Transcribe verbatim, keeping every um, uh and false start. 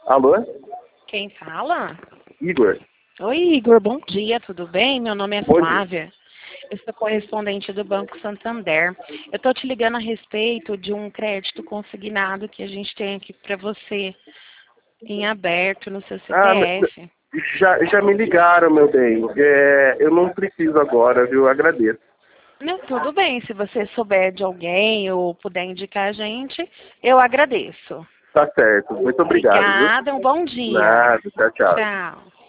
Alô? Quem fala? Igor. Oi, Igor, bom dia, tudo bem? Meu nome é Bom dia. Flávia. Eu sou correspondente do Banco Santander. Eu estou te ligando a respeito de um crédito consignado que a gente tem aqui para você em aberto no seu Ah, me- C P F. já, já me ligaram, meu bem. É, eu não preciso agora, viu? Agradeço. Não, tudo bem, se você souber de alguém ou puder indicar a gente, eu agradeço. Tá certo. Muito obrigado, viu? Obrigada, um bom dia. Nada. Tchau, tchau. Tchau.